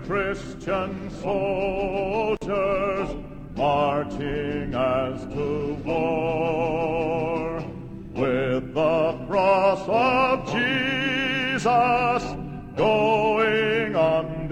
Christian soldiers marching as to war, with the cross of Jesus going on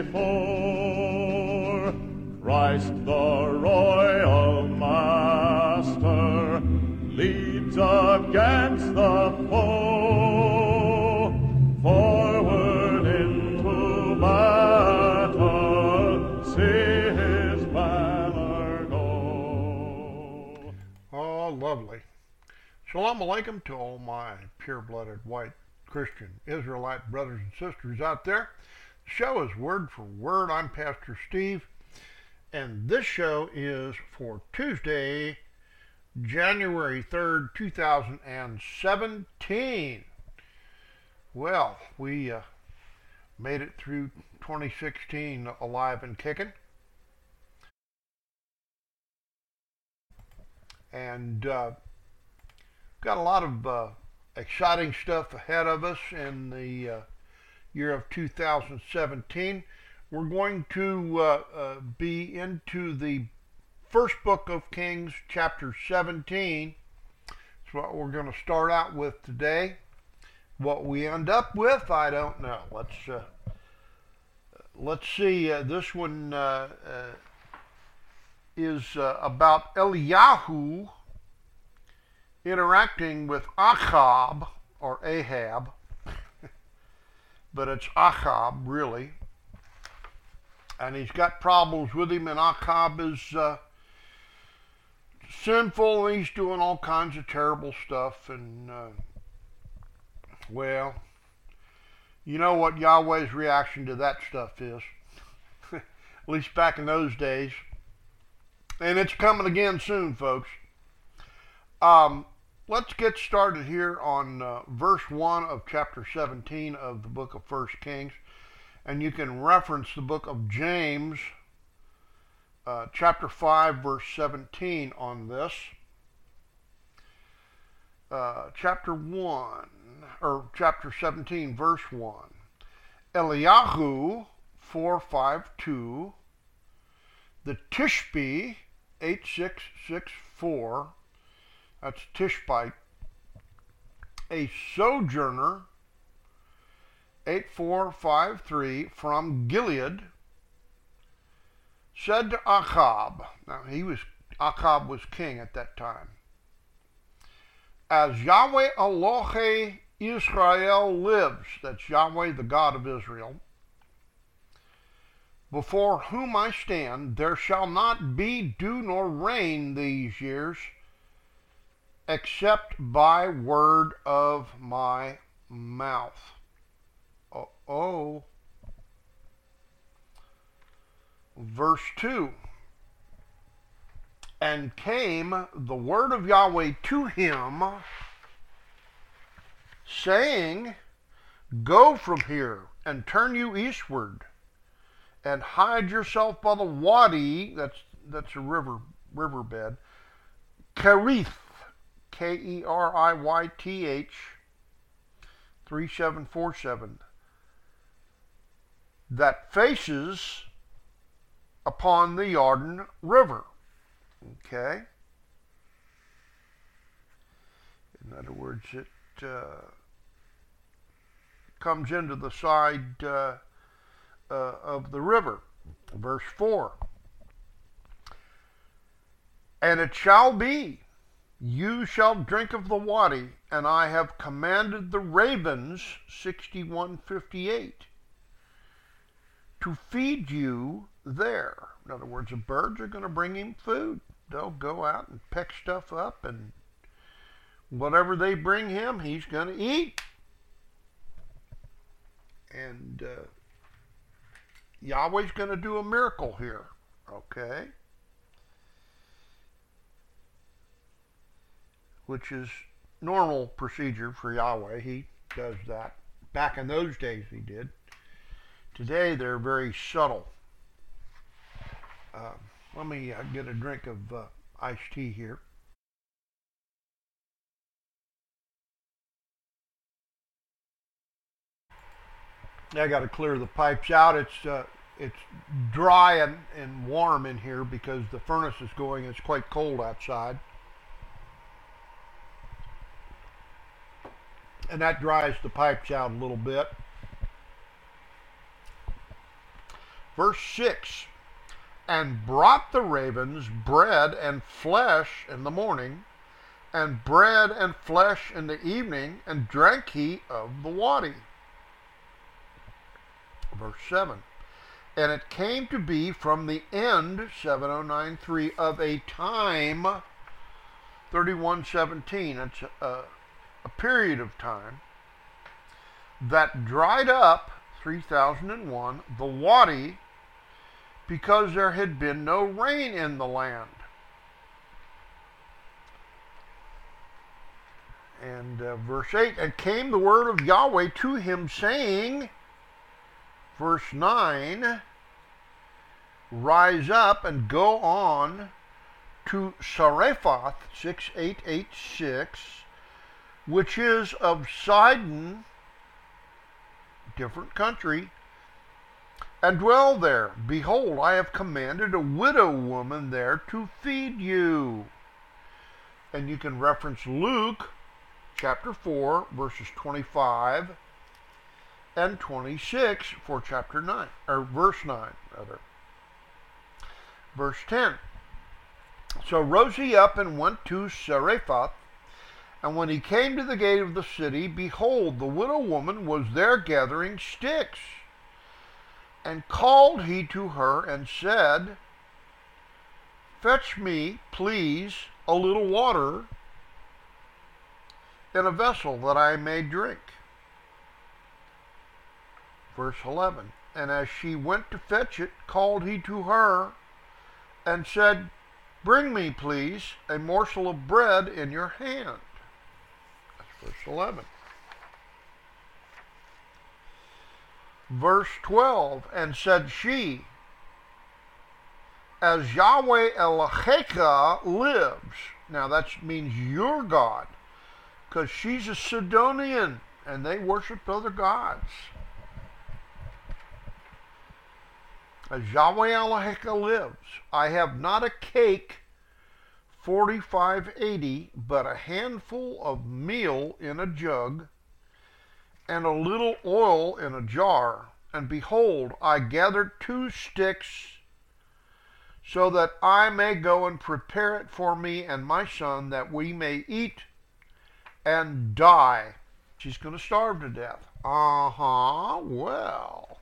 before. Christ the royal master leads against the foe, forward into battle, see his banner go. Oh, lovely. Shalom Aleichem to all my pure-blooded white Christian Israelite brothers and sisters out there. The show is Word for Word. I'm Pastor Steve, and this show is for Tuesday, January 3rd, 2017. Well, we made it through 2016 alive and kicking. And got a lot of exciting stuff ahead of us in the year of 2017. We're going to be into the first book of Kings, chapter 17. That's what we're going to start out with today. What we end up with, I don't know. Let's see. This one is about Eliyahu interacting with Achab, or Ahab, but it's Achab, really. And he's got problems with him, and Achab is sinful, and he's doing all kinds of terrible stuff, and, well, you know what Yahweh's reaction to that stuff is, at least back in those days, and it's coming again soon, folks. Let's get started here on verse 1 of chapter 17 of the book of 1 Kings. And you can reference the book of James, chapter 5, verse 17 on this. Chapter 17, verse 1. Eliyahu, 452. The Tishbe, 8664. That's Tishbite. A sojourner, 8453, from Gilead, said to Achab, now Achab was king at that time, as Yahweh Elohe Israel lives, that's Yahweh the God of Israel, before whom I stand, there shall not be dew nor rain these years, except by word of my mouth. Verse 2. And came the word of Yahweh to him, saying, go from here, and turn you eastward, and hide yourself by the Wadi, that's a riverbed, Kerith, Keriyth, 3747, that faces upon the Jordan River. Okay? In other words, it comes into the side of the river. Verse 4. And it shall be, you shall drink of the Wadi, and I have commanded the ravens, 6158, to feed you there. In other words, the birds are going to bring him food. They'll go out and pick stuff up, and whatever they bring him, he's going to eat. And Yahweh's going to do a miracle here. Okay? Which is normal procedure for Yahweh. He does that. Back in those days he did. Today they're very subtle. Let me get a drink of iced tea here. I got to clear the pipes out. It's it's dry and warm in here because the furnace is going. It's quite cold outside. And that dries the pipes out a little bit. Verse 6, and brought the ravens bread and flesh in the morning, and bread and flesh in the evening, and drank he of the wadi. Verse 7, and it came to be from the end, 7093, of a time, 3117, it's a period of time, that dried up, 3001, the wadi, because there had been no rain in the land. And verse 8, and came the word of Yahweh to him, saying, verse 9, rise up and go on to Sarephath, 6886, which is of Sidon, different country, and dwell there. Behold, I have commanded a widow woman there to feed you. And you can reference Luke chapter 4, verses 25 and 26 for chapter 9, or verse 9, rather. Verse 10. So rose he up and went to Sarephath, and when he came to the gate of the city, behold, the widow woman was there gathering sticks. And called he to her and said, fetch me, please, a little water in a vessel that I may drink. Verse 11, and as she went to fetch it, called he to her and said, bring me, please, a morsel of bread in your hand. That's verse 11. Verse 12, and said she, as Yahweh Elohecha lives. Now that means your God, because she's a Sidonian, and they worshiped other gods. As Yahweh Elohecha lives, I have not a cake 4580, but a handful of meal in a jug, and a little oil in a jar. And behold, I gathered 2 sticks, so that I may go and prepare it for me and my son, that we may eat and die. She's going to starve to death. Well,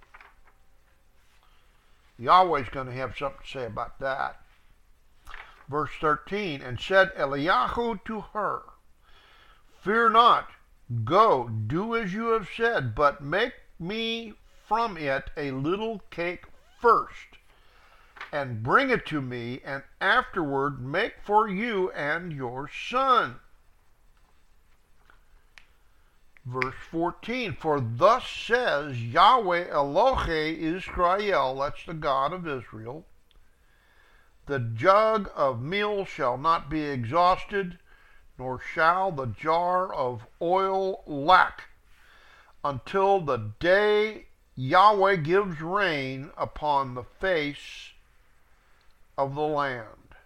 Yahweh's going to have something to say about that. Verse 13, and said Eliyahu to her, fear not, go, do as you have said, but make me from it a little cake first, and bring it to me, and afterward make for you and your son. Verse 14, for thus says Yahweh Elohe Israel, that's the God of Israel, the jug of meal shall not be exhausted, nor shall the jar of oil lack, until the day Yahweh gives rain upon the face of the land.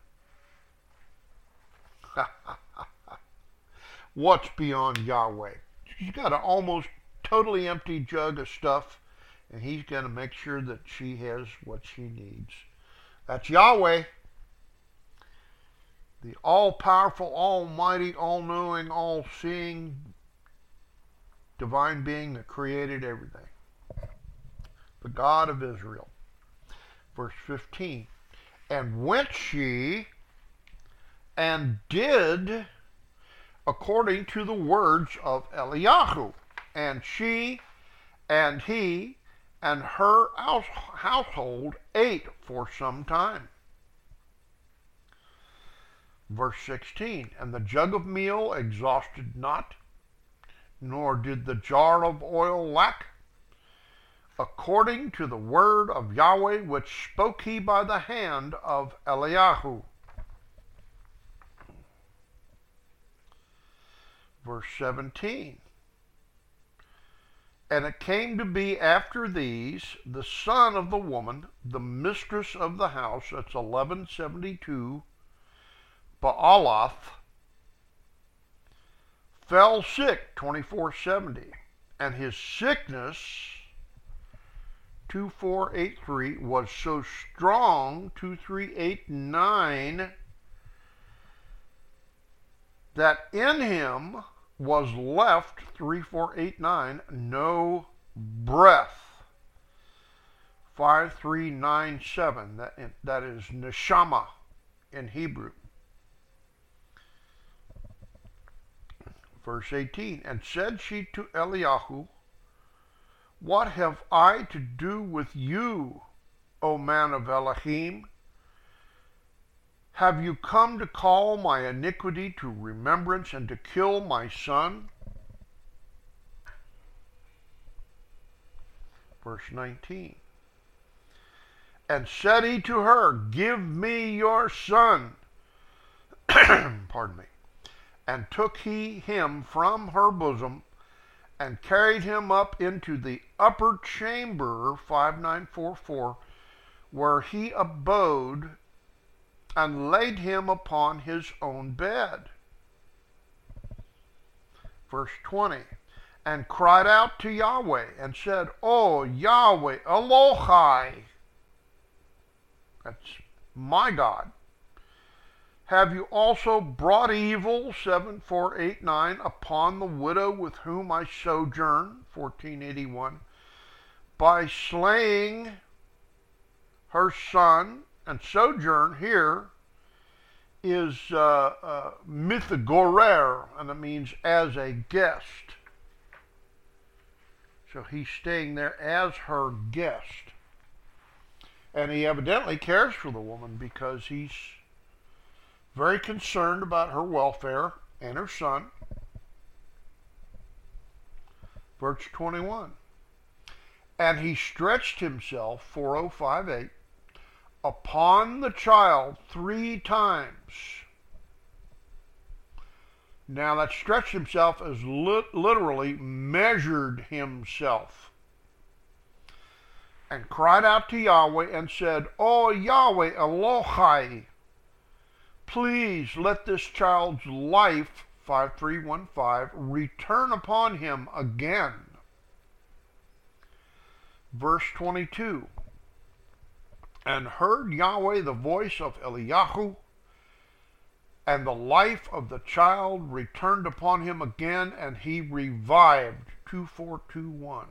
What's beyond Yahweh? She's got an almost totally empty jug of stuff, and he's going to make sure that she has what she needs. That's Yahweh, the all-powerful, almighty, all-knowing, all-seeing divine being that created everything. The God of Israel. Verse 15. And went she and did according to the words of Eliyahu, and she and he and her household ate for some time. Verse 16, and the jug of meal exhausted not, nor did the jar of oil lack, according to the word of Yahweh, which spoke he by the hand of Eliyahu. Verse 17, And it came to be after these, the son of the woman, the mistress of the house, that's 1172, Baalath, fell sick, 2470. And his sickness, 2483, was so strong, 2389, that in him was left, 3489, no breath. 5397, that is neshama in Hebrew. Verse 18, and said she to Eliyahu, what have I to do with you, O man of Elohim? Have you come to call my iniquity to remembrance and to kill my son? Verse 19. And said he to her, give me your son. Pardon me. And took he him from her bosom, and carried him up into the upper chamber, 5944, where he abode, and laid him upon his own bed. Verse 20, and cried out to Yahweh, and said, O Yahweh, Elohai, that's my God, have you also brought evil, 7489, upon the widow with whom I sojourn, 1481, by slaying her son? And sojourn here is mithagorer, and it means as a guest. So he's staying there as her guest. And he evidently cares for the woman because he's very concerned about her welfare and her son. Verse 21. And he stretched himself, 4058, upon the child 3 times. Now that stretched himself is literally measured himself. And cried out to Yahweh and said, O Yahweh Elohai, please let this child's life, 5315, return upon him again. Verse 22. And heard Yahweh the voice of Eliyahu, and the life of the child returned upon him again, and he revived. 2421.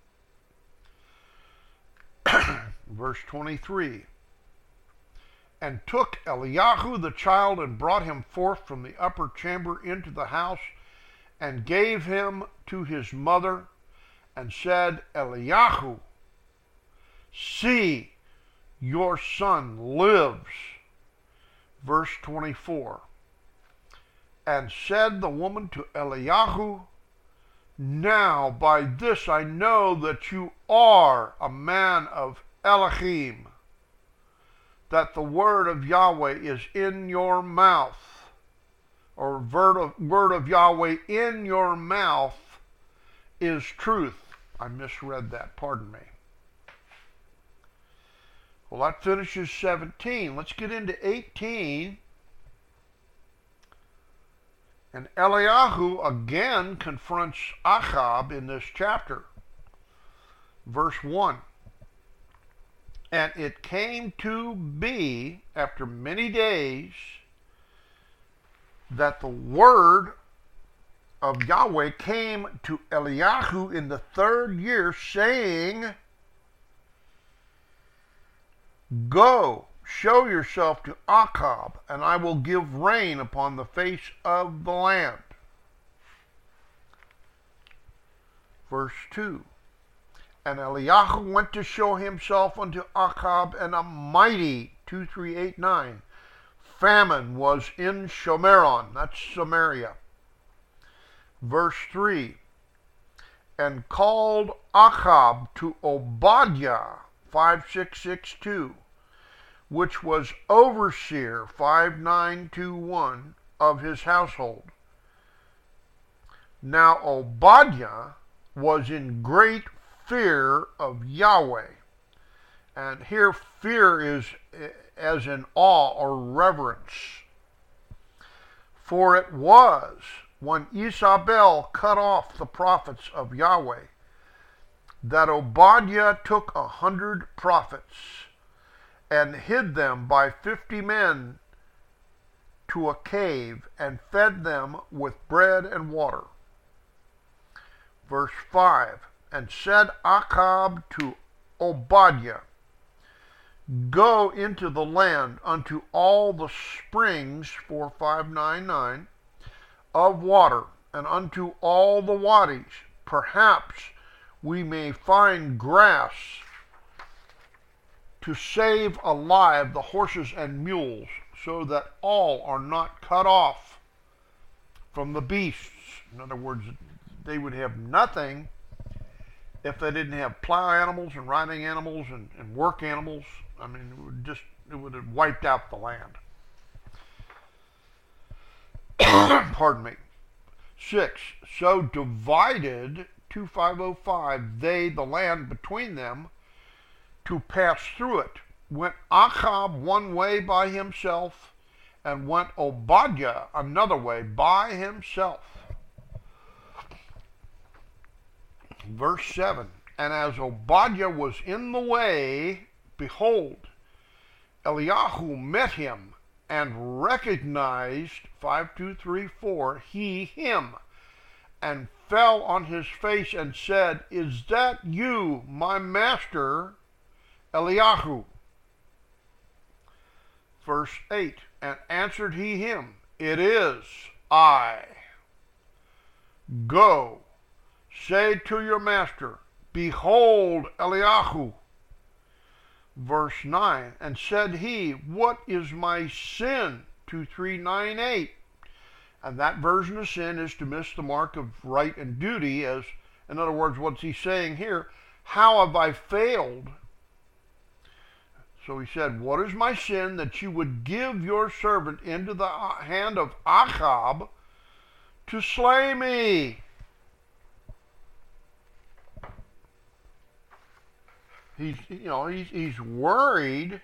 Verse 23. And took Eliyahu the child, and brought him forth from the upper chamber into the house, and gave him to his mother, and said, Eliyahu, see, your son lives. Verse 24. And said the woman to Eliyahu, now by this I know that you are a man of Elohim, that the word of Yahweh is in your mouth, or word of Yahweh in your mouth is truth. I misread that, pardon me. Well, that finishes 17. Let's get into 18. And Eliyahu again confronts Achab in this chapter. Verse 1. And it came to be, after many days, that the word of Yahweh came to Eliyahu in the 3rd year, saying, go, show yourself to Achab, and I will give rain upon the face of the land. Verse 2. And Eliyahu went to show himself unto Achab, and a mighty, 2389, famine was in Shomeron, that's Samaria. Verse 3. And called Achab to Obadiah, 5662, which was overseer, 5921, of his household. Now Obadiah was in great fear of Yahweh. And here fear is as in awe or reverence. For it was when Isabel cut off the prophets of Yahweh that Obadiah took 100 prophets and hid them by 50 men to a cave and fed them with bread and water. Verse 5, and said Achab to Obadiah, go into the land unto all the springs, 4599, of water, and unto all the wadis. Perhaps we may find grass to save alive the horses and mules, so that all are not cut off from the beasts. In other words, they would have nothing if they didn't have plow animals and riding animals and work animals. I mean, it would have wiped out the land. Pardon me. 6. So divided, 2505, they, the land between them, to pass through it. Went Achab one way by himself, and went Obadiah another way by himself. Verse 7, and as Obadiah was in the way, behold, Eliyahu met him and recognized, 5234, he him, and fell on his face and said, is that you, my master, Eliyahu? Verse 8, and answered he him, it is I. Go, say to your master, behold Eliyahu. Verse 9, and said he, what is my sin? 2398. And that version of sin is to miss the mark of right and duty, as, in other words, what's he saying here? How have I failed? So he said, what is my sin that you would give your servant into the hand of Achab to slay me? He's worried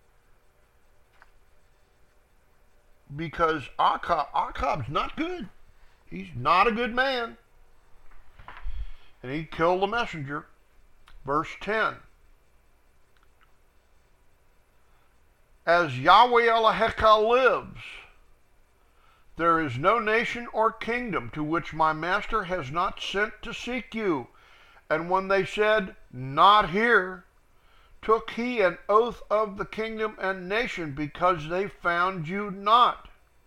because Achab's not good. He's not a good man. And he killed the messenger. Verse 10. As Yahweh Eloheka lives, there is no nation or kingdom to which my master has not sent to seek you. And when they said, not here, took he an oath of the kingdom and nation, because they found you not.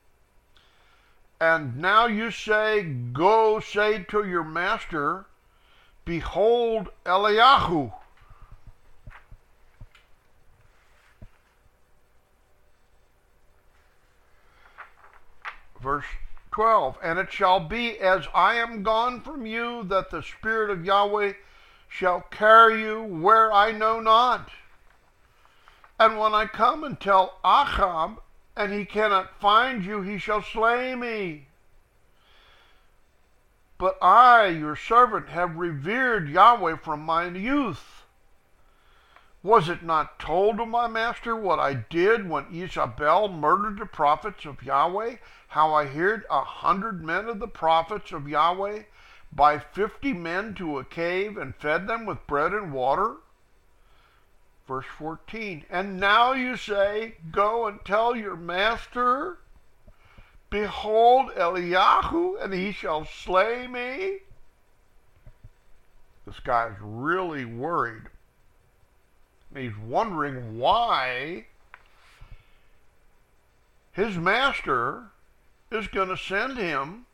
And now you say, go say to your master, behold Eliyahu. Verse 12, and it shall be as I am gone from you, that the Spirit of Yahweh shall carry you where I know not. And when I come and tell Achab, and he cannot find you, he shall slay me. But I, your servant, have revered Yahweh from my youth. Was it not told to my master what I did when Isabel murdered the prophets of Yahweh? How I hid 100 men of the prophets of Yahweh by 50 men to a cave and fed them with bread and water? Verse 14, and now you say, go and tell your master, behold Eliyahu, and he shall slay me? This guy's really worried. He's wondering why his master is going to send him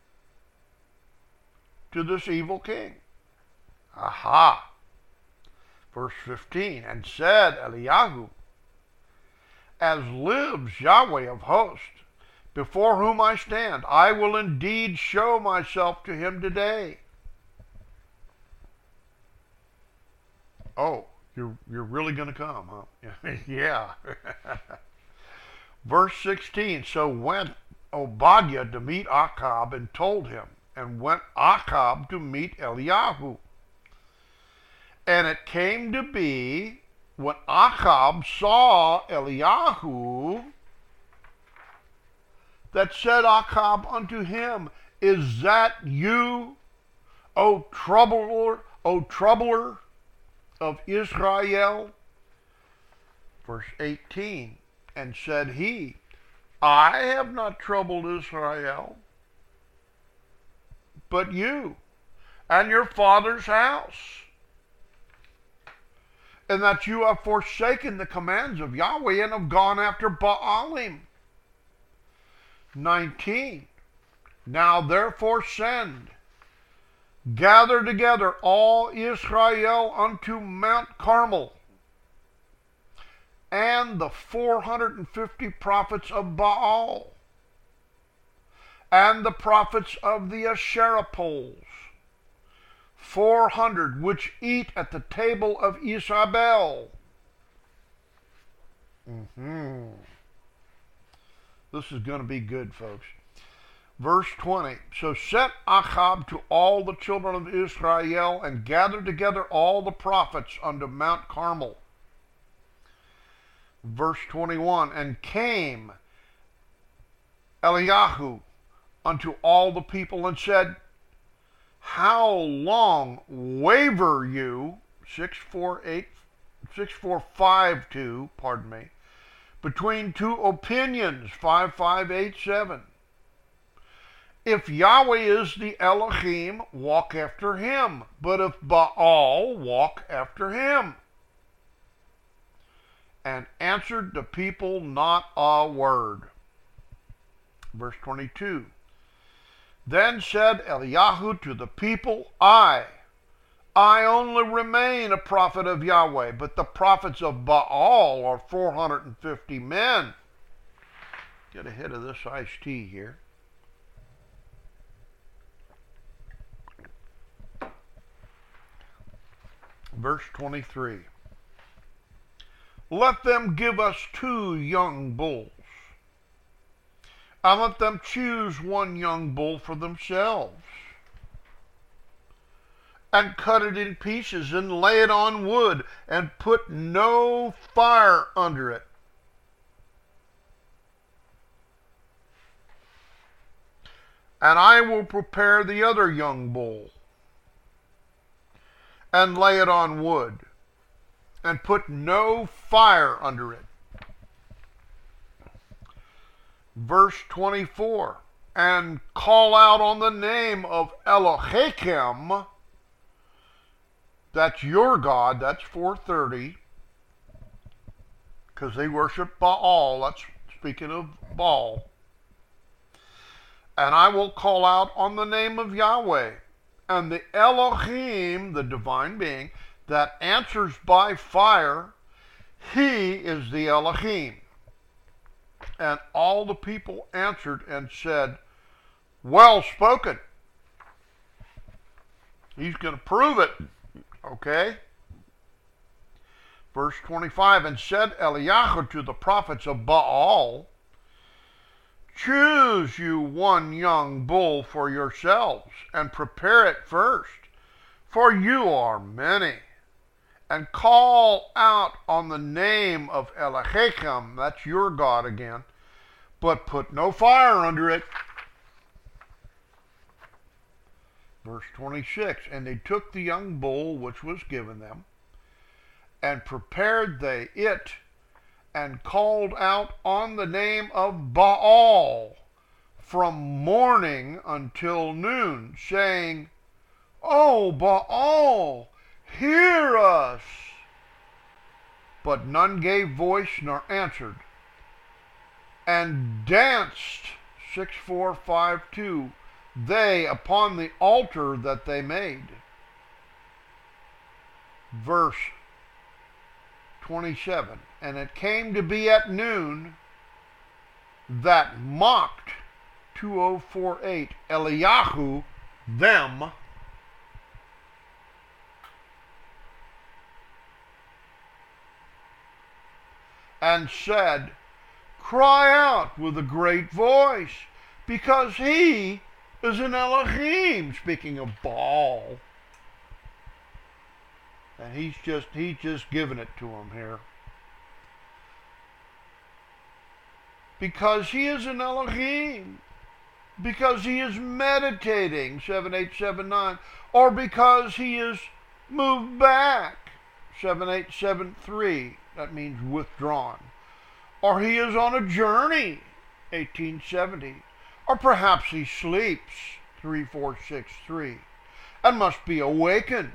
to this evil king. Aha! Verse 15, and said Eliyahu, as lives Yahweh of hosts, before whom I stand, I will indeed show myself to him today. Oh, you're really going to come, huh? Yeah. Verse 16, so went Obadiah to meet Achab and told him, and went Achab to meet Eliyahu. And it came to be, when Achab saw Eliyahu, that said Achab unto him, Is that you, O troubler of Israel? Verse 18, and said he, I have not troubled Israel, but you and your father's house, and that you have forsaken the commands of Yahweh and have gone after Baalim. 19, now therefore send, gather together all Israel unto Mount Carmel, and the 450 prophets of Baal, and the prophets of the Asherah poles, 400 which eat at the table of Isabel. This is going to be good, folks. Verse 20, so sent Achab to all the children of Israel, and gathered together all the prophets unto Mount Carmel. Verse 21, and came Eliyahu unto all the people and said, How long waver you, 6452, between two opinions, 5587. If Yahweh is the Elohim, walk after him. But if Baal, walk after him. And answered the people not a word. Verse 22. Then said Eliyahu to the people, I only remain a prophet of Yahweh, but the prophets of Baal are 450 men. Get ahead of this iced tea here. Verse 23. Let them give us 2 young bulls, and let them choose 1 young bull for themselves, and cut it in pieces, and lay it on wood, and put no fire under it. And I will prepare the other young bull, and lay it on wood, and put no fire under it. Verse 24, and call out on the name of Elohim, that's your God, that's 430, because they worship Baal, that's speaking of Baal. And I will call out on the name of Yahweh, and the Elohim, the divine being, that answers by fire, he is the Elohim. And all the people answered and said, well spoken. He's going to prove it. Okay? Verse 25, and said Eliyahu to the prophets of Baal, choose you 1 young bull for yourselves, and prepare it first, for you are many. And call out on the name of Elohim, that's your God again, but put no fire under it. Verse 26, and they took the young bull which was given them, and prepared they it, and called out on the name of Baal from morning until noon, saying, O Baal, hear us. But none gave voice nor answered, and danced, 6452, they upon the altar that they made. Verse 27, and it came to be at noon that mocked, 2048, Eliyahu them, and said, cry out with a great voice, because he is an Elohim, speaking of Baal. And he's just giving it to him here. Because he is an Elohim. Because he is meditating, 7879. Or because he is moved back, 7873. That means withdrawn. Or he is on a journey, 1870. Or perhaps he sleeps, 3463, and must be awakened.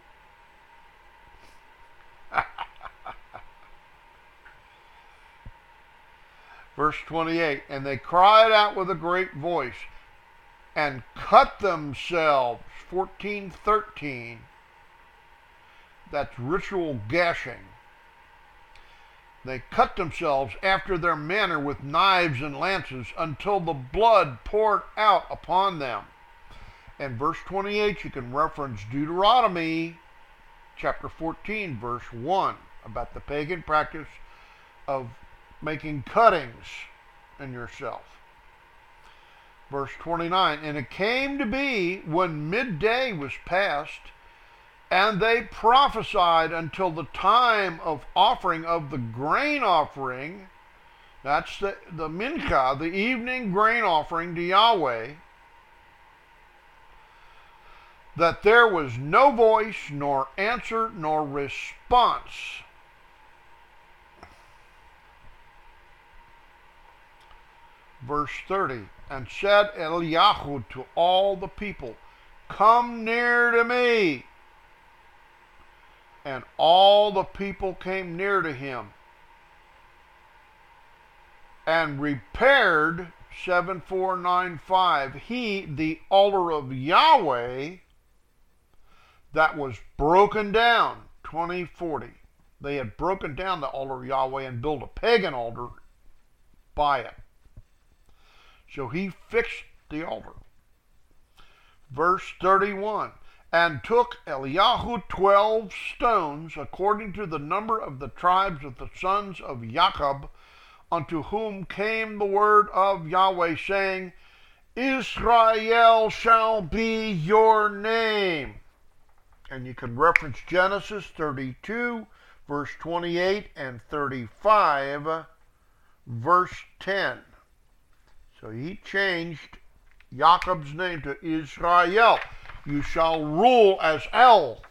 Verse 28, and they cried out with a great voice and cut themselves, 1413. That's ritual gashing. They cut themselves after their manner with knives and lances until the blood poured out upon them. And verse 28, you can reference Deuteronomy chapter 14, verse 1, about the pagan practice of making cuttings in yourself. Verse 29, and it came to be when midday was past, and they prophesied until the time of offering of the grain offering, that's the mincha, the evening grain offering to Yahweh, that there was no voice, nor answer, nor response. Verse 30, and said Eliyahu to all the people, come near to me. And all the people came near to him, and repaired, 7495, he, the altar of Yahweh, that was broken down, 2040. They had broken down the altar of Yahweh and built a pagan altar by it. So he fixed the altar. Verse 31, and took Eliyahu 12 stones, according to the number of the tribes of the sons of Jacob, unto whom came the word of Yahweh, saying, Israel shall be your name. And you can reference Genesis 32, verse 28, and 35, verse 10. So he changed Jacob's name to Israel. You shall rule as El.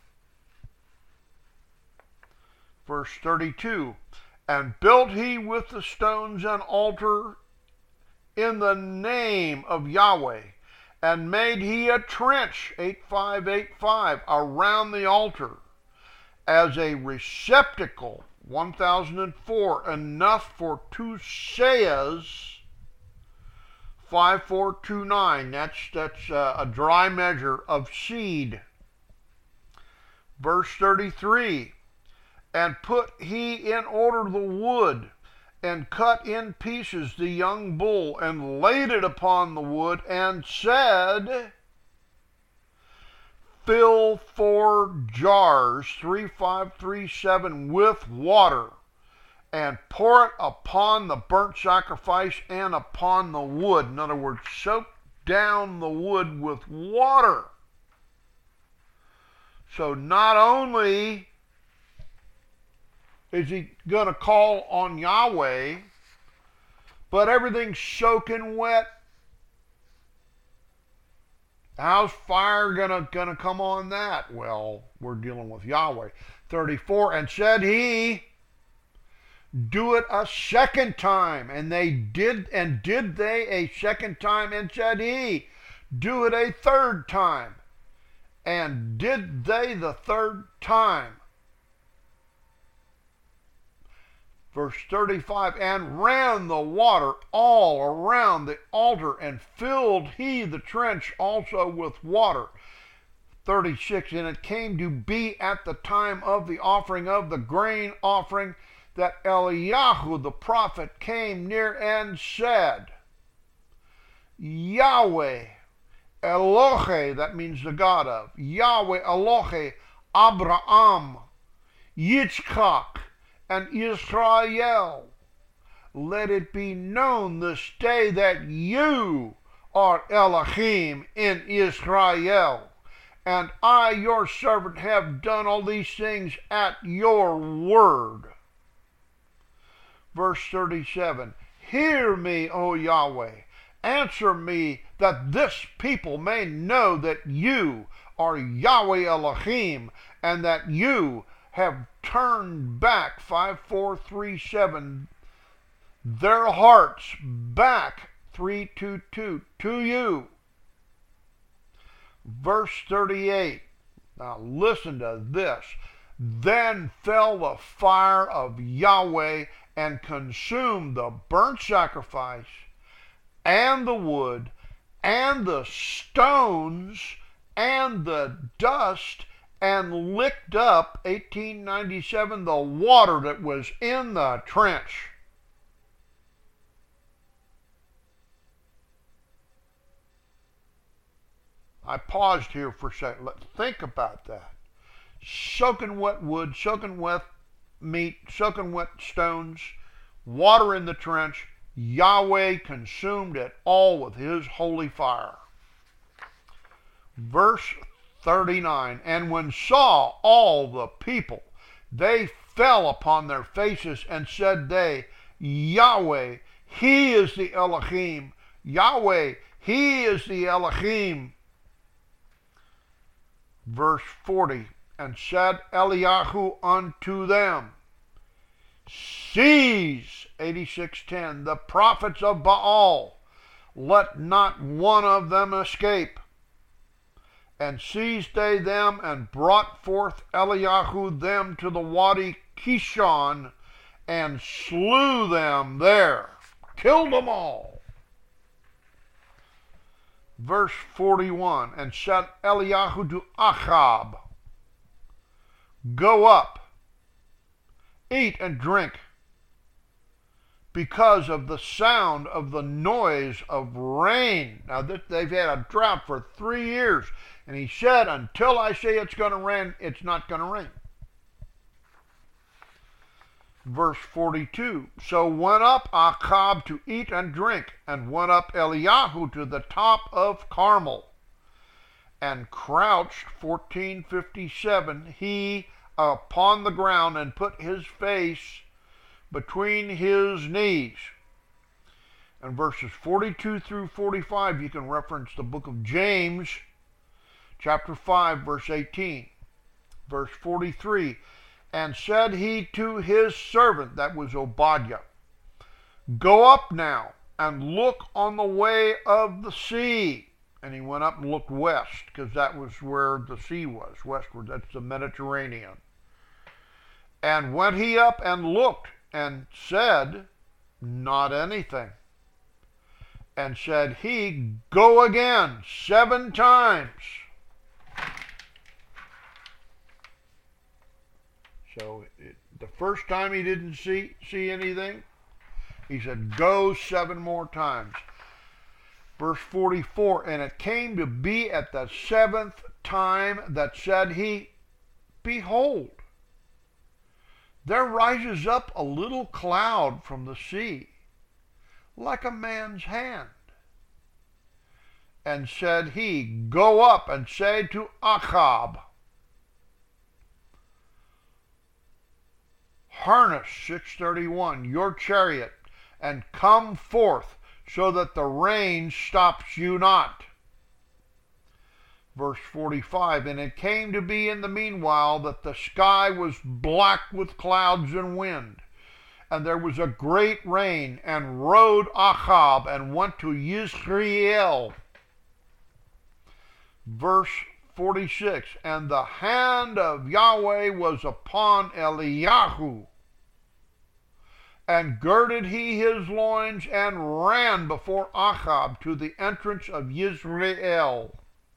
Verse 32, and built he with the stones an altar in the name of Yahweh, and made he a trench, 8585, around the altar, as a receptacle, 1004, enough for 2 seahs, 5429. That's a dry measure of seed. Verse 33, and put he in order the wood, and cut in pieces the young bull, and laid it upon the wood, and said, fill 4 jars, 3537, with water, and pour it upon the burnt sacrifice and upon the wood. In other words, soak down the wood with water. So not only is he going to call on Yahweh, but everything's soaking wet. How's fire gonna come on that? Well, we're dealing with Yahweh. 34, and said he, do it a second time. And they did, and did they a second time, and said he, do it a third time. And did they the third time. Verse 35, and ran the water all around the altar, and filled he the trench also with water. 36, and it came to be at the time of the offering of the grain offering, that Eliyahu the prophet came near and said, Yahweh Elohe, that means the God of, Yahweh Elohe Abraham, Yitzchak, and Israel, let it be known this day that you are Elohim in Israel, and I, your servant, have done all these things at your word. Verse 37, hear me, O Yahweh, answer me, that this people may know that you are Yahweh Elohim, and that you have turned back, 5437, their hearts back, 322, to you. Verse 38, now listen to this. Then fell the fire of Yahweh and consumed the burnt sacrifice and the wood and the stones and the dust, and licked up, 1897, the water that was in the trench. I paused here for a second. Let's think about that. Soaking wet wood, soaking wet meat, soaking wet stones, water in the trench. Yahweh consumed it all with his holy fire. Verse 39, and when saw all the people, they fell upon their faces, and said they, Yahweh, he is the Elohim. Yahweh, he is the Elohim. Verse 40, and said Eliyahu unto them, seize, 86:10, the prophets of Baal, let not one of them escape. And seized they them, and brought forth Eliyahu them to the Wadi Kishon, and slew them there, killed them all. Verse 41, and said Eliyahu to Achab, go up, eat and drink, because of the sound of the noise of rain. Now, they've had a drought for 3 years, and he said, until I say it's going to rain, it's not going to rain. Verse 42, so went up Achab to eat and drink, and went up Eliyahu to the top of Carmel, and crouched, 1457, he upon the ground, and put his face between his knees. And verses 42 through 45, you can reference the book of James, chapter 5, verse 18. Verse 43, and said he to his servant, that was Obadiah, go up now, and look on the way of the sea. And he went up and looked west, because that was where the sea was, westward. That's the Mediterranean. And went he up and looked, and said not anything. And said he, go again 7 times. So the first time he didn't see anything, he said, go 7 more times. Verse 44, and it came to be at the 7th time that said he, behold, there rises up a little cloud from the sea, like a man's hand. And said he, go up and say to Achab, harness, 631, your chariot, and come forth, so that the rain stops you not. Verse 45, and it came to be in the meanwhile that the sky was black with clouds and wind, and there was a great rain, and rode Achab, and went to Yisrael. Verse 46, and the hand of Yahweh was upon Eliyahu, and girded he his loins, and ran before Achab to the entrance of Yisrael.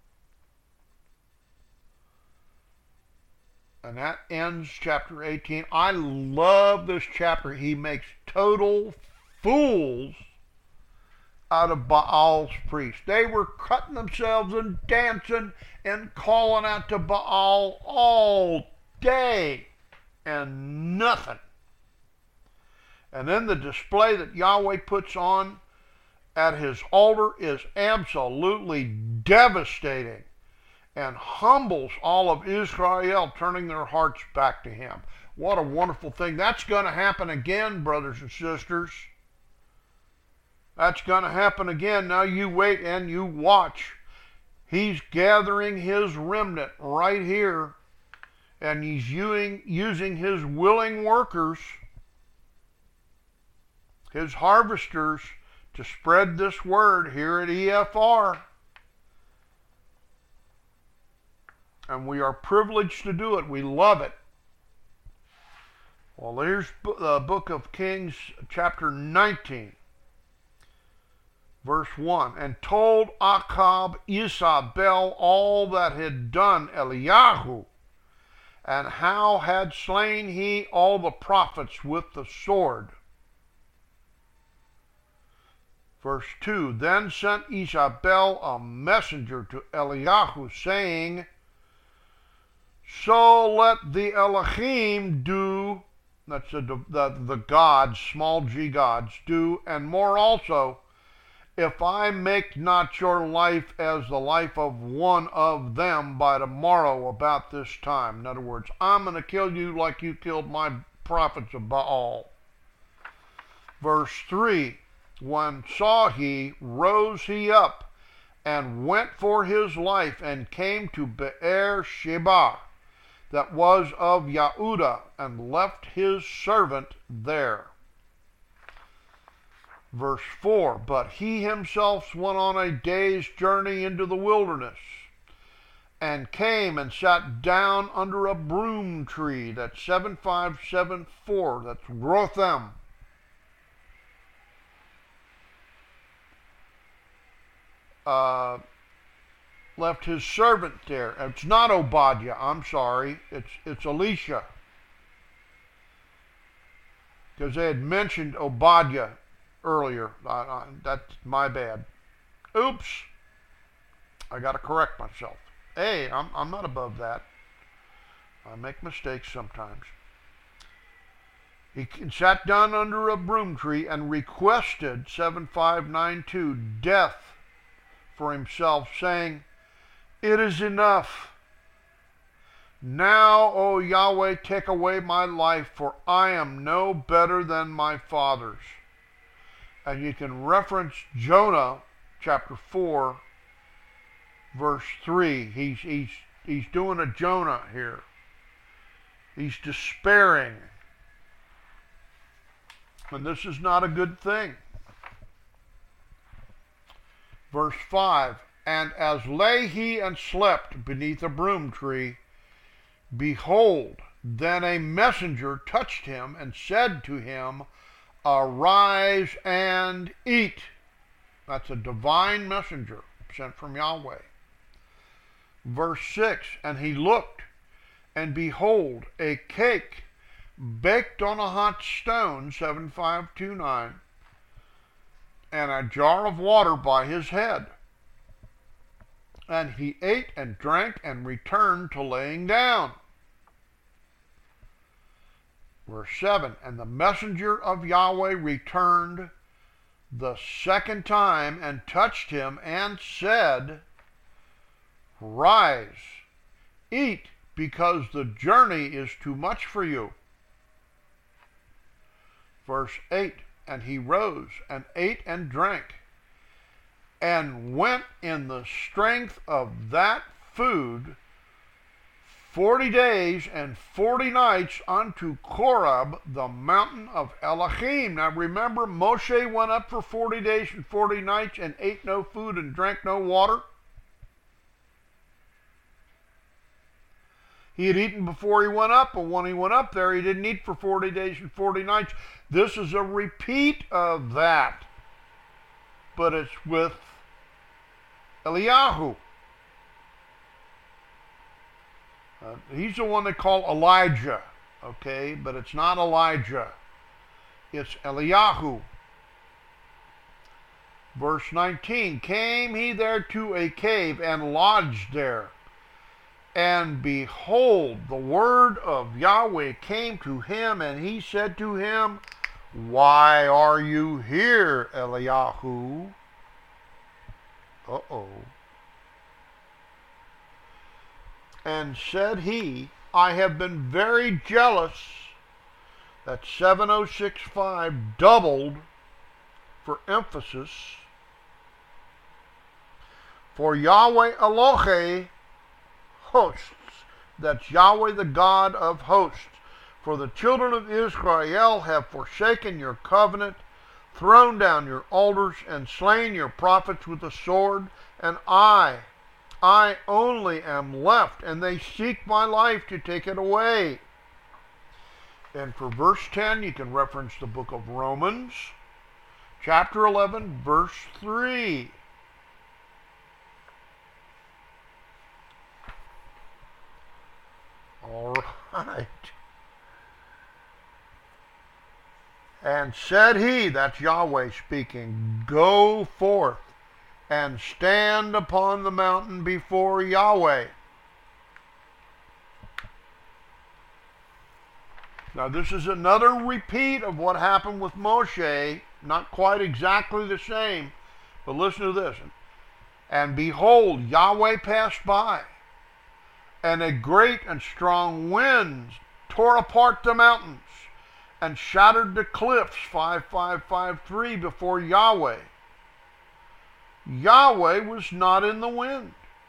And that ends chapter 18. I love this chapter. He makes total fools out of Baal's priests. They were cutting themselves and dancing and calling out to Baal all day, and nothing. And then the display that Yahweh puts on at his altar is absolutely devastating and humbles all of Israel, turning their hearts back to him. What a wonderful thing. That's going to happen again, brothers and sisters. That's going to happen again. Now you wait and you watch. He's gathering his remnant right here, and he's using his willing workers, his harvesters, to spread this word here at EFR. And we are privileged to do it. We love it. Well, here's the book of Kings, chapter 19, verse 1. And told Achab Isabel all that had done Eliyahu, and how had slain he all the prophets with the sword. Verse 2. Then sent Isabel a messenger to Eliyahu, saying, so let the Elohim do, that's the gods, small g gods, do, and more also, if I make not your life as the life of one of them by tomorrow about this time. In other words, I'm going to kill you like you killed my prophets of Baal. Verse 3. When saw he, rose he up, and went for his life, and came to Be'er Sheba, that was of Yehudah, and left his servant there. Verse 4. But he himself went on a day's journey into the wilderness, and came and sat down under a broom tree, that's 7574, that's Rothem. Left his servant there. It's not Obadiah, I'm sorry. It's Elisha. Because they had mentioned Obadiah earlier. That's my bad. Oops. I got to correct myself. Hey, I'm not above that. I make mistakes sometimes. He sat down under a broom tree and requested, 7592, death for himself, saying, it is enough. Now, O Yahweh, take away my life, for I am no better than my fathers. And you can reference Jonah, chapter 4, verse 3. He's doing a Jonah here. He's despairing. And this is not a good thing. Verse 5. And as lay he and slept beneath a broom tree, behold, then a messenger touched him and said to him, arise and eat. That's a divine messenger sent from Yahweh. Verse 6. And he looked, and behold, a cake baked on a hot stone, 7529, and a jar of water by his head. And he ate and drank and returned to laying down. Verse 7. And the messenger of Yahweh returned the second time and touched him and said, rise, eat, because the journey is too much for you. Verse 8. And he rose and ate and drank, and went in the strength of that food 40 days and 40 nights unto Korab, the mountain of Elohim. Now remember, Moshe went up for 40 days and 40 nights and ate no food and drank no water. He had eaten before he went up, but when he went up there, he didn't eat for 40 days and 40 nights. This is a repeat of that, but it's with Eliyahu. He's the one they call Elijah, okay? But it's not Elijah. It's Eliyahu. Verse 19, came he there to a cave and lodged there. And behold, the word of Yahweh came to him, and he said to him, why are you here, Eliyahu? Uh-oh. And said he, I have been very jealous. That's 7065 doubled for emphasis. For Yahweh Elohe hosts. That's Yahweh the God of hosts. For the children of Israel have forsaken your covenant, thrown down your altars, and slain your prophets with the sword, and I only am left, and they seek my life to take it away. And for verse 10, you can reference the book of Romans, chapter 11, verse 3. All right. And said he, that's Yahweh speaking, go forth and stand upon the mountain before Yahweh. Now this is another repeat of what happened with Moshe, not quite exactly the same, but listen to this. And behold, Yahweh passed by, and a great and strong wind tore apart the mountains and shattered the cliffs, 5553, before Yahweh. Yahweh was not in the wind.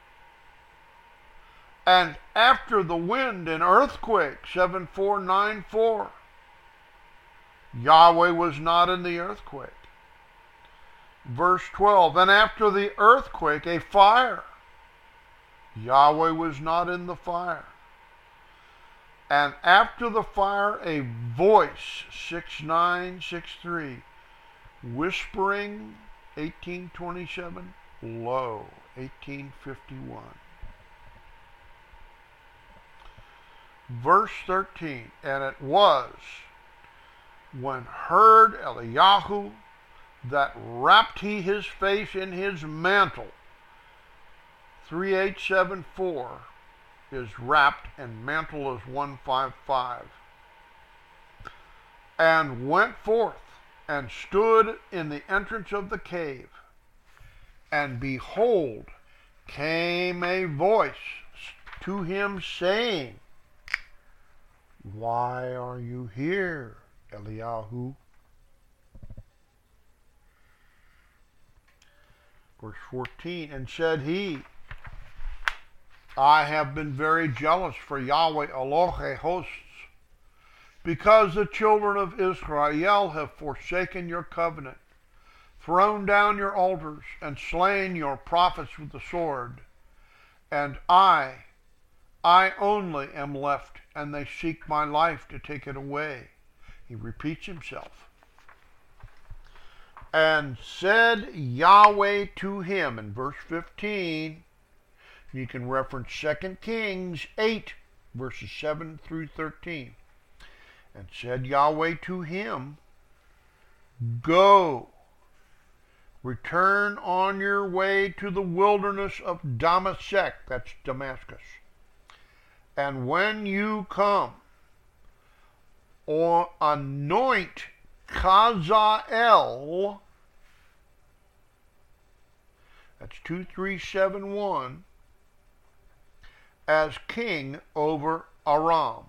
And after the wind, an earthquake, 7494. Yahweh was not in the earthquake. Verse 12, and after the earthquake, a fire. Yahweh was not in the fire. And after the fire, a voice, 6963, whispering, 1827, lo, 1851. Verse 13, and it was when heard Eliyahu that wrapped he his face in his mantle. 3874 is wrapped and mantle is 155. And went forth and stood in the entrance of the cave. And behold, came a voice to him saying, why are you here, Eliyahu? Verse 14, and said he, I have been very jealous for Yahweh Elohe hosts, because the children of Israel have forsaken your covenant, thrown down your altars, and slain your prophets with the sword. And I only am left, and they seek my life to take it away. He repeats himself. And said Yahweh to him, in verse 15, you can reference 2 Kings 8, verses 7 through 13. And said Yahweh to him, go, return on your way to the wilderness of Damascus, that's Damascus. And when you come, or anoint Kazael, that's 2371, as king over Aram.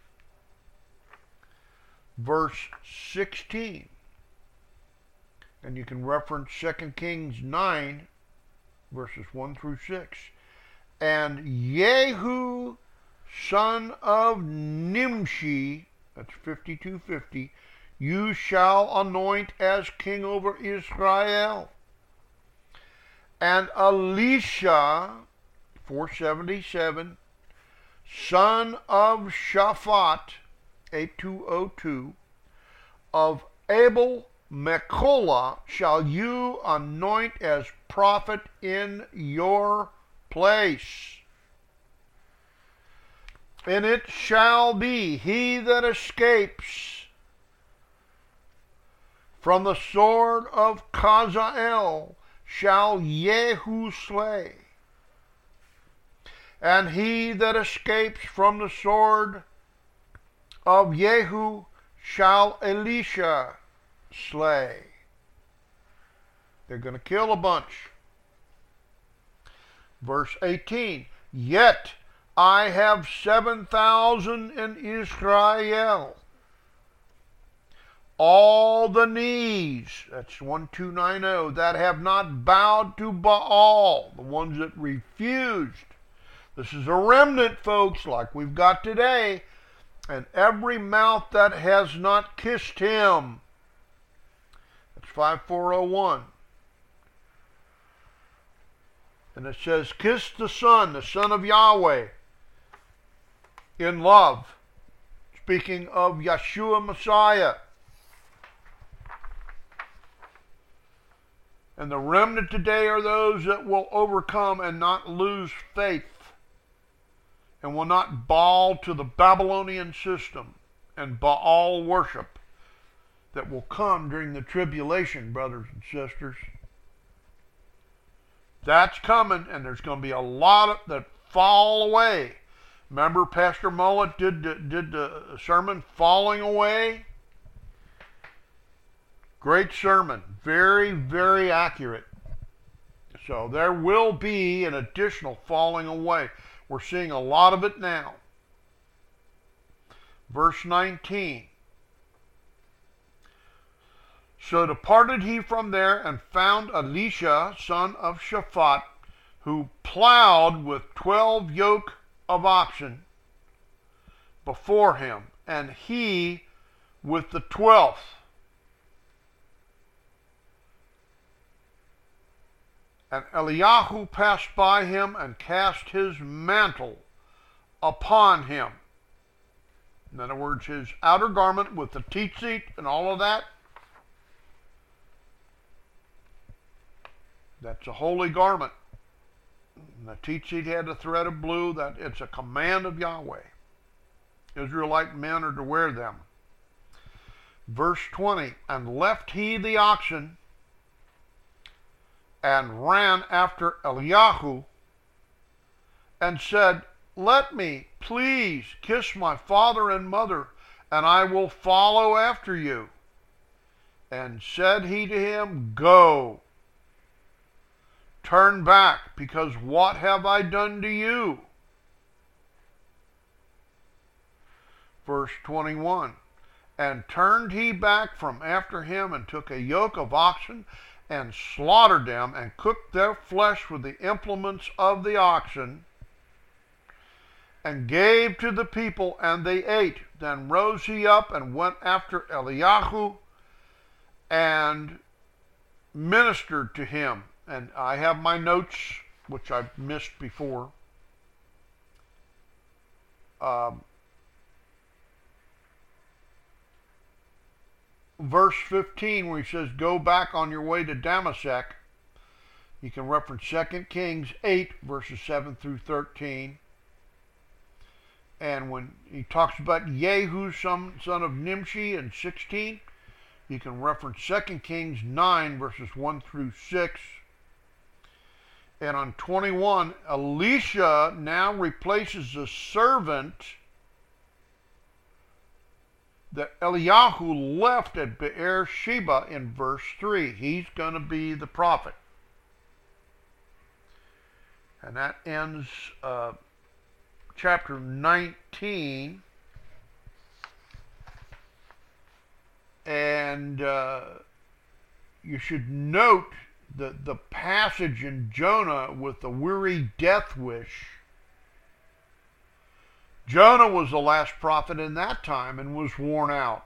Verse 16, and you can reference 2 Kings 9, verses 1 through 6. And Yehu, son of Nimshi, that's 5250, you shall anoint as king over Israel. And Elisha, 477, son of Shaphat, 8202, of Abel Mecholah shall you anoint as prophet in your place. And it shall be, he that escapes from the sword of Kazael shall Yehu slay. And he that escapes from the sword of Yehu shall Elisha slay. They're going to kill a bunch. Verse 18, yet I have 7,000 in Israel, all the knees, that's 1290, that have not bowed to Baal, the ones that refused. This is a remnant, folks, like we've got today, and every mouth that has not kissed him. That's 5401. And it says, kiss the Son of Yahweh, in love. Speaking of Yeshua Messiah. And the remnant today are those that will overcome and not lose faith, and will not bow to the Babylonian system and Baal worship that will come during the tribulation, brothers and sisters. That's coming, and there's going to be a lot that fall away. Remember Pastor Mullet did the sermon, Falling Away? Great sermon. Very, very accurate. So there will be an additional falling away. We're seeing a lot of it now. Verse 19. So departed he from there and found Elisha, son of Shaphat, who plowed with 12 yoke of oxen before him, and he with the 12th. And Eliyahu passed by him and cast his mantle upon him. In other words, his outer garment with the tzitzit and all of that. That's a holy garment. And the tzitzit had a thread of blue. That it's a command of Yahweh. Israelite men are to wear them. Verse 20, and left he the oxen and ran after Eliyahu and said, let me please kiss my father and mother, and I will follow after you. And said he to him, go, turn back, because what have I done to you? Verse 21, and turned he back from after him, and took a yoke of oxen, and slaughtered them, and cooked their flesh with the implements of the oxen, and gave to the people, and they ate. Then rose he up and went after Eliyahu, and ministered to him. And I have my notes, which I've missed before. Verse 15, where he says, go back on your way to Damascus. You can reference 2 Kings 8, verses 7 through 13. And when he talks about Yehu, son of Nimshi, in 16, you can reference 2 Kings 9, verses 1 through 6. And on 21, Elisha now replaces the servant that Eliyahu left at Beersheba in verse 3. He's going to be the prophet. And that ends chapter 19. And you should note the passage in Jonah with the weary death wish. Jonah was the last prophet in that time and was worn out.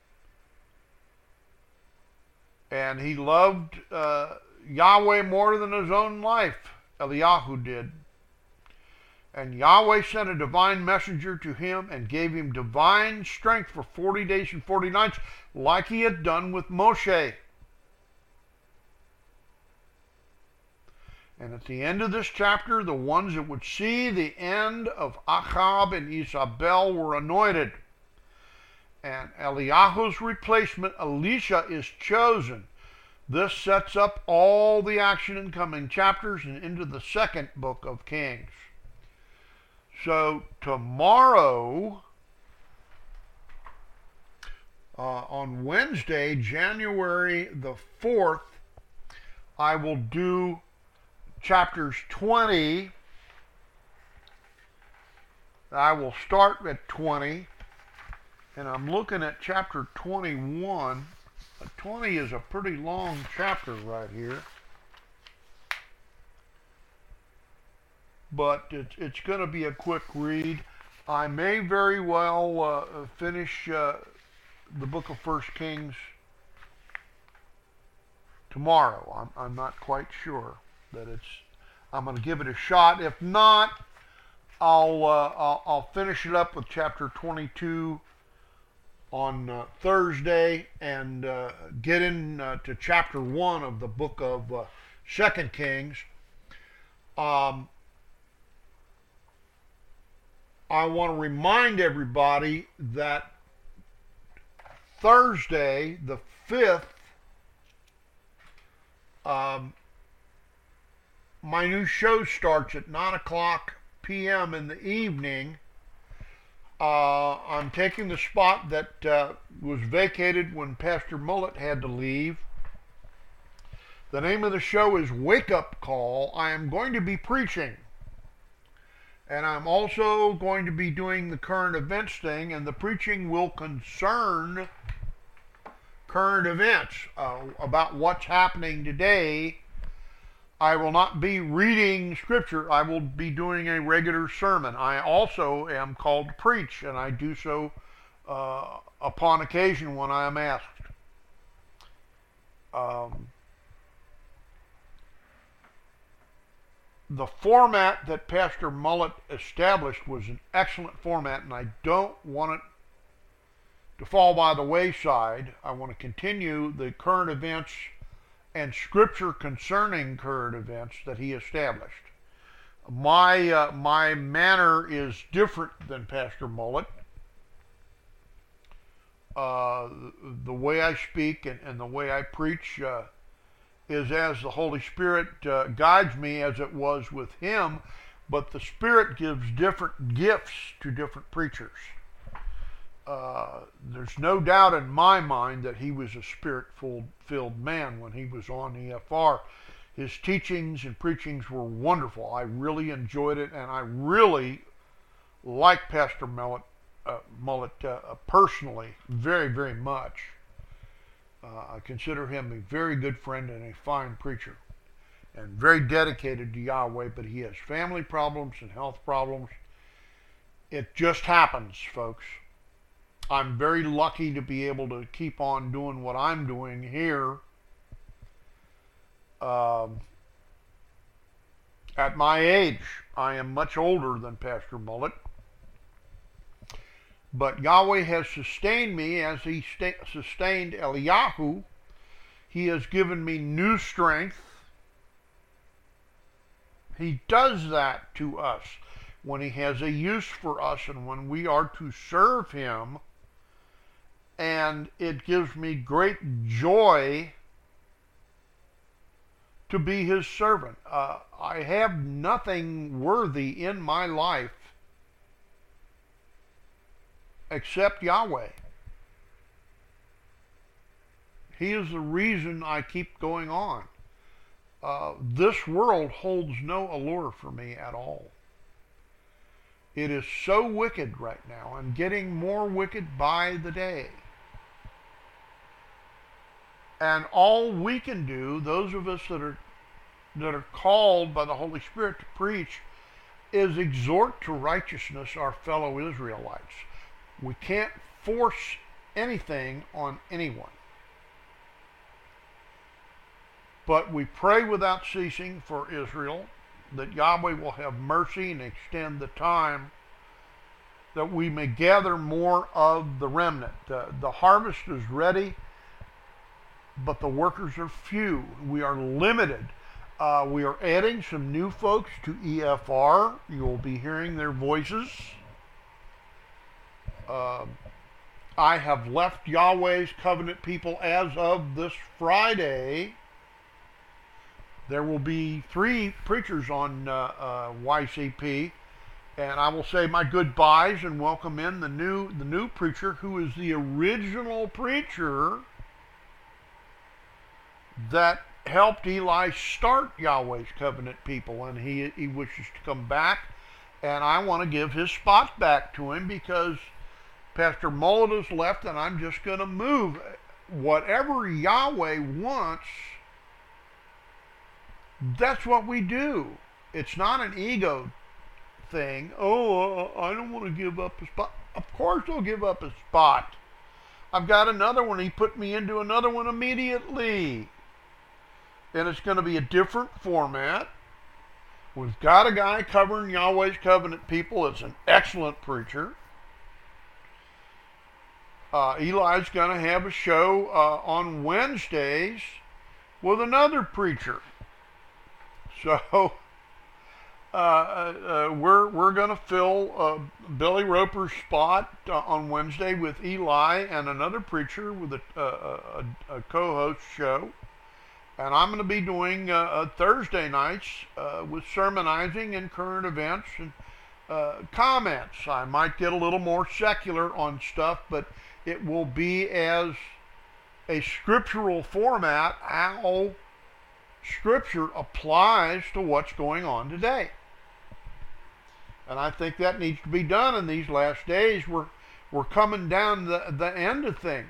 And he loved Yahweh more than his own life. Eliyahu did. And Yahweh sent a divine messenger to him and gave him divine strength for 40 days and 40 nights, like he had done with Moshe. And at the end of this chapter, the ones that would see the end of Achab and Isabel were anointed. And Eliyahu's replacement, Elisha, is chosen. This sets up all the action in coming chapters and into the second book of Kings. So tomorrow, on Wednesday, January the 4th, I will do chapters 20. I will start at 20, and I'm looking at chapter 21. 20 is a pretty long chapter right here, but it's going to be a quick read. I may very well finish the book of 1 Kings tomorrow. I'm not quite sure that I'm going to give it a shot. If not, I'll finish it up with chapter 22 on Thursday and get into chapter 1 of the book of 2 Kings. I want to remind everybody that Thursday, the 5th, my new show starts at 9 o'clock p.m. in the evening. I'm taking the spot that was vacated when Pastor Mullet had to leave. The name of the show is Wake Up Call. I am going to be preaching. And I'm also going to be doing the current events thing, and the preaching will concern current events about what's happening today. I will not be reading scripture. I will be doing a regular sermon. I also am called to preach, and I do so upon occasion when I am asked. The format that Pastor Mullet established was an excellent format, and I don't want it to fall by the wayside. I want to continue the current events and scripture concerning current events that he established. My manner is different than Pastor Mullet. The way I speak and the way I preach is as the Holy Spirit guides me, as it was with him, but the Spirit gives different gifts to different preachers. There's no doubt in my mind that he was a Spirit-filled man when he was on EFR. His teachings and preachings were wonderful. I really enjoyed it, and I really like Pastor Mullet personally very, very much. I consider him a very good friend and a fine preacher, and very dedicated to Yahweh, but he has family problems and health problems. It just happens, folks. I'm very lucky to be able to keep on doing what I'm doing here. At my age, I am much older than Pastor Mullet, but Yahweh has sustained me as he sustained Eliyahu. He has given me new strength. He does that to us when he has a use for us and when we are to serve him. And it gives me great joy to be his servant. I have nothing worthy in my life except Yahweh. He is the reason I keep going on. This world holds no allure for me at all. It is so wicked right now, and getting more wicked by the day. And all we can do, those of us that are called by the Holy Spirit to preach, is exhort to righteousness our fellow Israelites. We can't force anything on anyone. But we pray without ceasing for Israel, that Yahweh will have mercy and extend the time that we may gather more of the remnant. The harvest is ready, but the workers are few. We are limited. We are adding some new folks to EFR. You'll be hearing their voices. I have left Yahweh's covenant people as of this Friday. There will be 3 preachers on YCP, and I will say my goodbyes and welcome in the new preacher, who is the original preacher that helped Eli start Yahweh's Covenant People, and he wishes to come back, and I want to give his spot back to him because Pastor Mullet has left, and I'm just going to move. Whatever Yahweh wants, that's what we do. It's not an ego thing. Oh, I don't want to give up a spot. Of course I'll give up a spot. I've got another one. He put me into another one immediately. And it's going to be a different format. We've got a guy covering Yahweh's Covenant People. It's an excellent preacher. Eli's going to have a show on Wednesdays with another preacher. So we're going to fill Billy Roper's spot on Wednesday with Eli and another preacher with a co-host show. And I'm going to be doing Thursday nights with sermonizing and current events and comments. I might get a little more secular on stuff, but it will be as a scriptural format, how Scripture applies to what's going on today. And I think that needs to be done in these last days. We're coming down the end of things.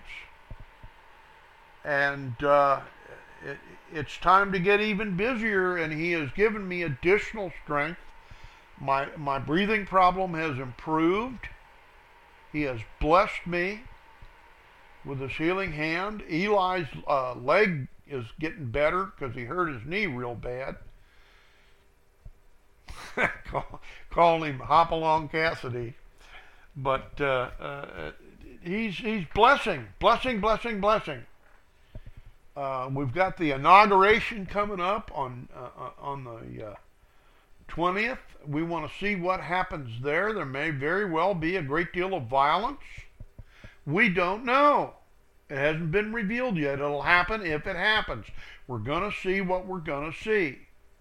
And it's time to get even busier, and he has given me additional strength. My breathing problem has improved. He has blessed me with his healing hand. Eli's leg is getting better because he hurt his knee real bad. Calling him Hopalong Cassidy. But he's blessing. We've got the inauguration coming up on the 20th. We want to see what happens there. There may very well be a great deal of violence. We don't know. It hasn't been revealed yet. It'll happen if it happens. We're going to see what we're going to see.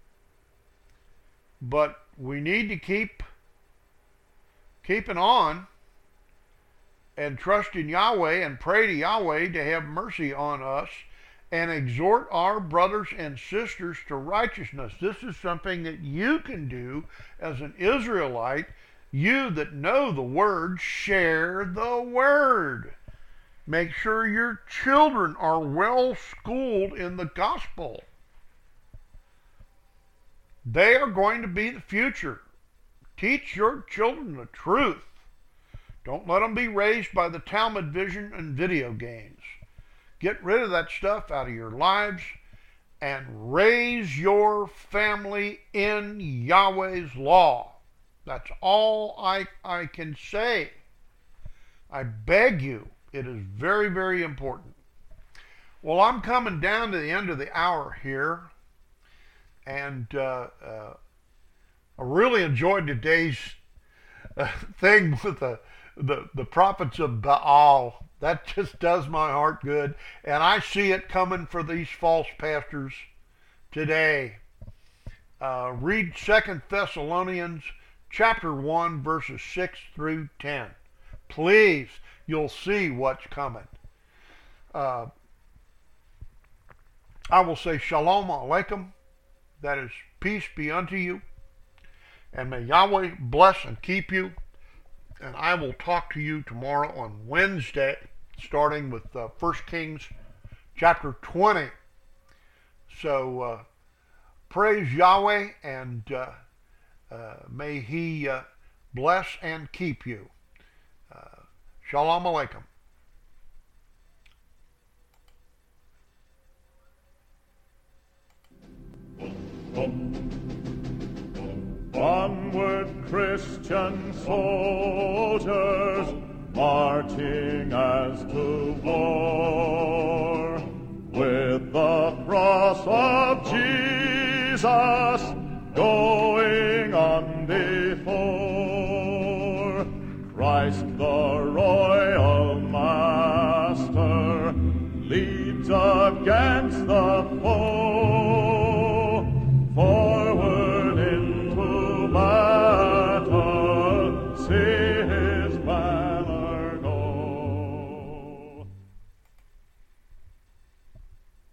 But we need to keeping on and trust in Yahweh and pray to Yahweh to have mercy on us and exhort our brothers and sisters to righteousness. This is something that you can do as an Israelite. You that know the Word, share the Word. Make sure your children are well schooled in the gospel. They are going to be the future. Teach your children the truth. Don't let them be raised by the Talmud vision and video games. Get rid of that stuff out of your lives and raise your family in Yahweh's law. That's all I can say. I beg you. It is very, very important. Well, I'm coming down to the end of the hour here, and I really enjoyed today's thing with the prophets of Baal. That just does my heart good, and I see it coming for these false pastors today. Read 2 Thessalonians chapter 1, verses 6 through 10. Please. You'll see what's coming. I will say Shalom Aleichem. That is, peace be unto you. And may Yahweh bless and keep you. And I will talk to you tomorrow on Wednesday, starting with 1 Kings chapter 20. So praise Yahweh, and may He bless and keep you. Shalom Aleichem. Onward, Christian soldiers, marching as to war, with the cross of Jesus going on before. Christ the royal master leads a